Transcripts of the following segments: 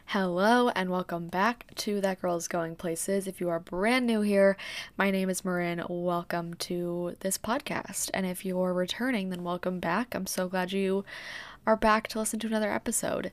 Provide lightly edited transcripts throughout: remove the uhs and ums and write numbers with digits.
Hello and welcome back to That Girl's Going Places. If you are brand new here, my name is Marin. Welcome to this podcast. And if you're returning, then welcome back. I'm so glad you are back to listen to another episode.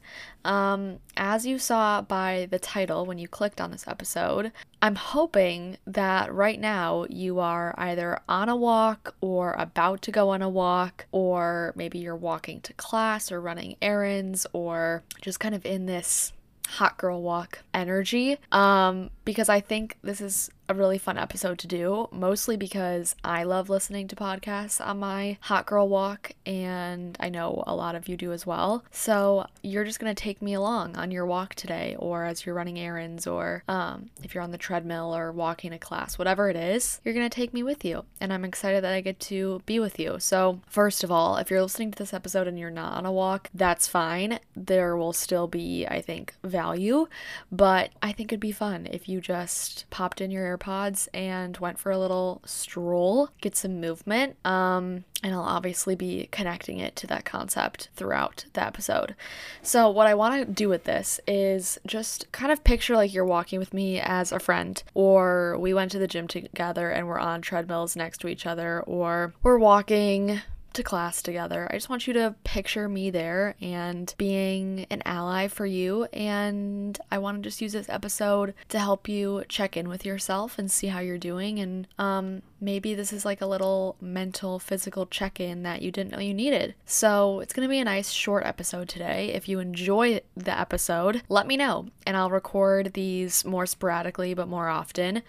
As you saw by the title when you clicked on this episode, I'm hoping that right now you are either on a walk or about to go on a walk, or maybe you're walking to class or running errands or just kind of in this hot girl walk energy, because I think this is a really fun episode to do, mostly because I love listening to podcasts on my hot girl walk, and I know a lot of you do as well. So you're just gonna take me along on your walk today, or as you're running errands, or if you're on the treadmill or walking to class, whatever it is, you're gonna take me with you, and I'm excited that I get to be with you. So first of all, if you're listening to this episode and you're not on a walk, that's fine. There will still be, I think, value, but I think it'd be fun if you just popped in your AirPods and went for a little stroll, get some movement, and I'll obviously be connecting it to that concept throughout the episode. So what I want to do with this is just kind of picture like you're walking with me as a friend, or we went to the gym together and we're on treadmills next to each other, or we're walking to class together. I just want you to picture me there and being an ally for you, and I want to just use this episode to help you check in with yourself and see how you're doing, and maybe this is like a little mental, physical check-in that you didn't know you needed. So it's going to be a nice short episode today. If you enjoy the episode, let me know, and I'll record these more sporadically but more often,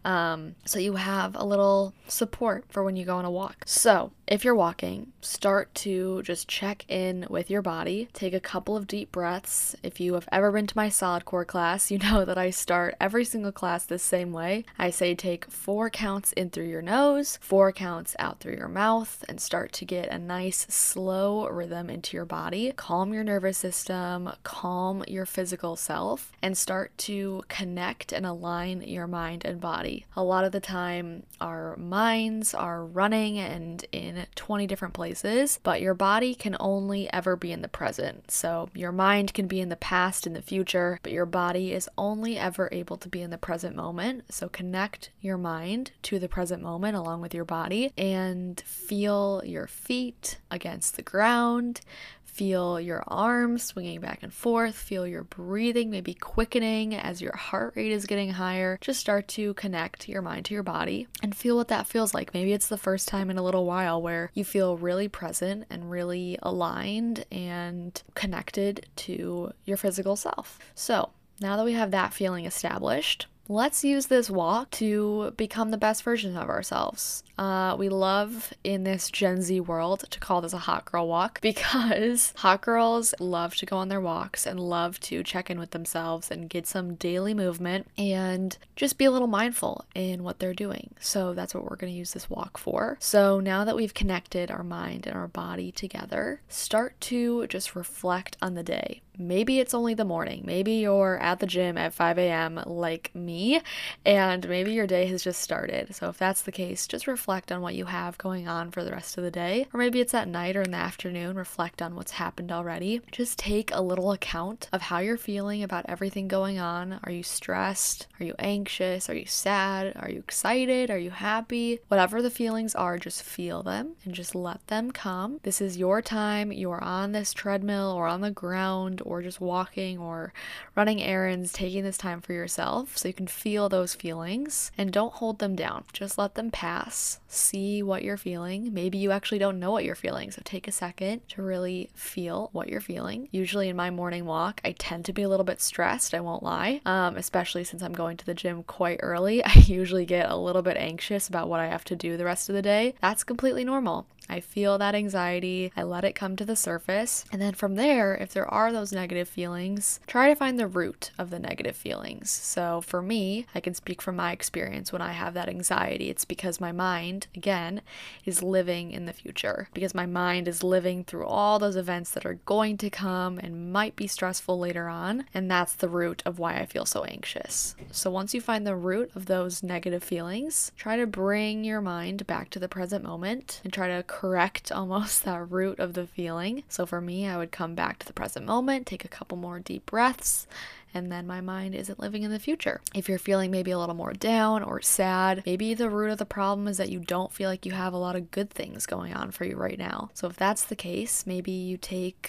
so you have a little support for when you go on a walk. So if you're walking, start to just check in with your body. Take a couple of deep breaths. If you have ever been to my solid core class, you know that I start every single class the same way. I say take 4 counts in through your nose, 4 counts out through your mouth, and start to get a nice slow rhythm into your body. Calm your nervous system, calm your physical self, and start to connect and align your mind and body. A lot of the time, our minds are running and in 20 different places, but your body can only ever be in the present. So your mind can be in the past and the future, but your body is only ever able to be in the present moment. So connect your mind to the present moment along with your body, and feel your feet against the ground. Feel your arms swinging back and forth. Feel your breathing maybe quickening as your heart rate is getting higher. Just start to connect your mind to your body and feel what that feels like. Maybe it's the first time in a little while where you feel really present and really aligned and connected to your physical self. So now that we have that feeling established, let's use this walk to become the best version of ourselves. We love in this Gen Z world to call this a hot girl walk, because hot girls love to go on their walks and love to check in with themselves and get some daily movement and just be a little mindful in what they're doing. So that's what we're going to use this walk for. So now that we've connected our mind and our body together, start to just reflect on the day. Maybe it's only the morning. Maybe you're at the gym at 5 a.m. like me, and maybe your day has just started. So if that's the case, just reflect on what you have going on for the rest of the day. Or maybe it's at night or in the afternoon, reflect on what's happened already. Just take a little account of how you're feeling about everything going on. Are you stressed? Are you anxious? Are you sad? Are you excited? Are you happy? Whatever the feelings are, just feel them and just let them come. This is your time. You're on this treadmill or on the ground or just walking or running errands, taking this time for yourself so you can feel those feelings, and don't hold them down. Just let them pass. See what you're feeling. Maybe you actually don't know what you're feeling, so take a second to really feel what you're feeling. Usually in my morning walk, I tend to be a little bit stressed, I won't lie, especially since I'm going to the gym quite early. I usually get a little bit anxious about what I have to do the rest of the day. That's completely normal. I feel that anxiety, I let it come to the surface, and then from there, if there are those negative feelings, try to find the root of the negative feelings. So for me, I can speak from my experience when I have that anxiety. It's because my mind, again, is living in the future, because my mind is living through all those events that are going to come and might be stressful later on, and that's the root of why I feel so anxious. So once you find the root of those negative feelings, try to bring your mind back to the present moment and try to correct almost that root of the feeling. So for me, I would come back to the present moment, take a couple more deep breaths, and then my mind isn't living in the future. If you're feeling maybe a little more down or sad, maybe the root of the problem is that you don't feel like you have a lot of good things going on for you right now. So if that's the case, maybe you take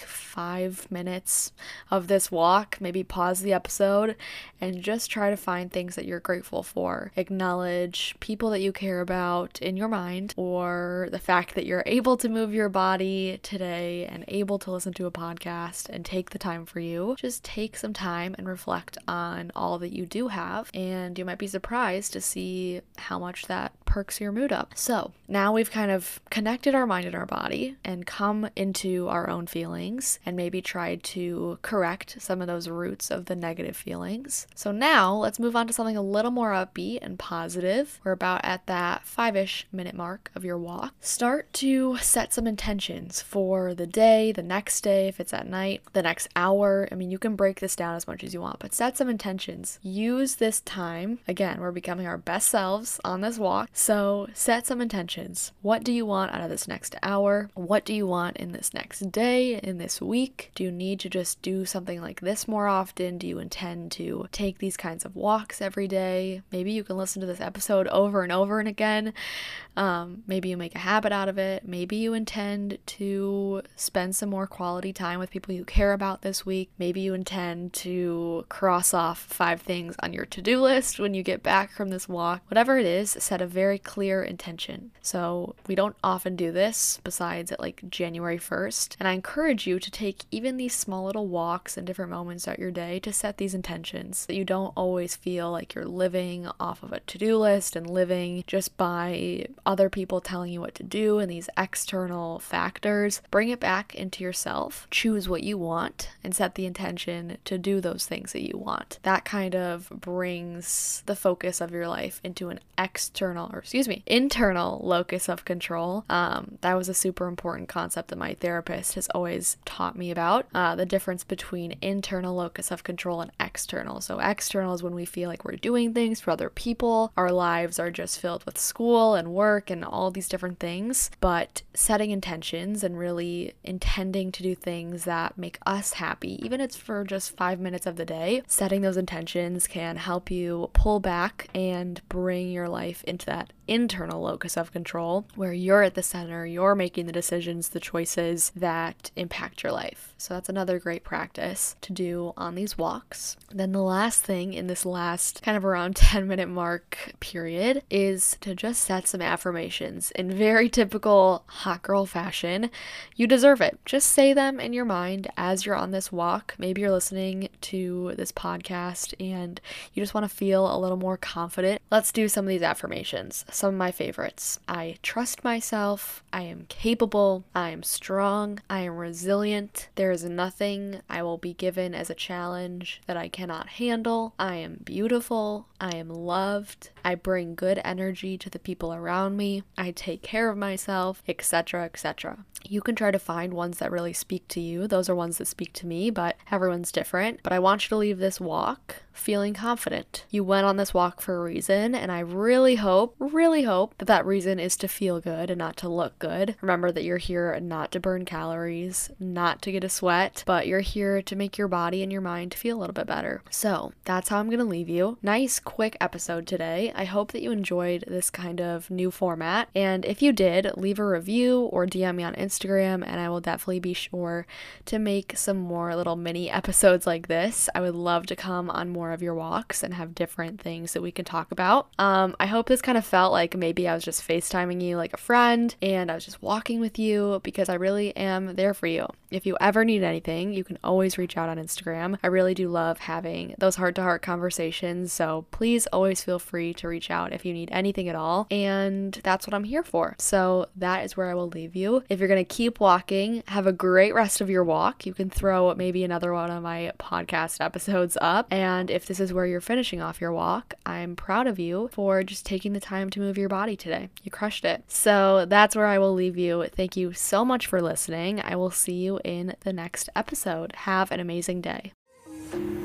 5 minutes of this walk, maybe pause the episode and just try to find things that you're grateful for. Acknowledge people that you care about in your mind, or the fact that you're able to move your body today and able to listen to a podcast and take the time for you. Just take some time and reflect on all that you do have, and you might be surprised to see how much that perks your mood up. So now we've kind of connected our mind and our body and come into our own feelings and maybe tried to correct some of those roots of the negative feelings. So now let's move on to something a little more upbeat and positive. We're about at that 5-ish minute mark of your walk. Start to set some intentions for the day, the next day, if it's at night, the next hour. I mean, you can break this down as much as you want, but set some intentions. Use this time. Again, we're becoming our best selves on this walk. So set some intentions. What do you want out of this next hour? What do you want in this next day, in this week? Do you need to just do something like this more often? Do you intend to take these kinds of walks every day? Maybe you can listen to this episode over and over and again. Maybe you make a habit out of it. Maybe you intend to spend some more quality time with people you care about this week. Maybe you intend to cross off 5 things on your to-do list when you get back from this walk. Whatever it is, set a very clear intention. So we don't often do this besides at like January 1st. And I encourage you to take even these small little walks and different moments throughout your day to set these intentions, that you don't always feel like you're living off of a to-do list and living just by other people telling you what to do and these external factors. Bring it back into yourself. Choose what you want and set the intention to do those things that you want. That kind of brings the focus of your life into an internal locus of control. That was a super important concept that my therapist has always taught me about, the difference between internal locus of control and external. So external is when we feel like we're doing things for other people. Our lives are just filled with school and work and all these different things, but setting intentions and really intending to do things that make us happy, even if it's for just 5 minutes of the day, setting those intentions can help you pull back and bring your life into that internal locus of control where you're at the center, you're making the decisions, the choices that impact your life. So that's another great practice to do on these walks. Then the last thing in this last kind of around 10-minute mark period is to just set some affirmations in very typical hot girl fashion. You deserve it. Just say them in your mind as you're on this walk. Maybe you're listening to this podcast and you just want to feel a little more confident. Let's do some of these affirmations. Some of my favorites. I trust myself. I am capable. I am strong. I am resilient. There is nothing I will be given as a challenge that I cannot handle. I am beautiful. I am loved. I bring good energy to the people around me. I take care of myself, etc., etc. You can try to find ones that really speak to you. Those are ones that speak to me, but everyone's different. But I want you to leave this walk feeling confident. You went on this walk for a reason, and I really hope that that reason is to feel good and not to look good. Remember that you're here not to burn calories, not to get a sweat, but you're here to make your body and your mind feel a little bit better. So that's how I'm going to leave you. Nice, quick episode today. I hope that you enjoyed this kind of new format. And if you did, leave a review or DM me on Instagram, and I will definitely be sure to make some more little mini episodes like this. I would love to come on more of your walks and have different things that we can talk about. I hope this kind of felt like maybe I was just FaceTiming you like a friend and I was just walking with you, because I really am there for you. If you ever need anything, you can always reach out on Instagram. I really do love having those heart-to-heart conversations, so please always feel free to reach out if you need anything at all, and that's what I'm here for. So that is where I will leave you. If you're going to keep walking, have a great rest of your walk. You can throw maybe another one of my podcast episodes up, and if this is where you're finishing off your walk, I'm proud of you for just taking the time to move your body today. You crushed it. So that's where I will leave you. Thank you so much for listening. I will see you in the next episode. Have an amazing day.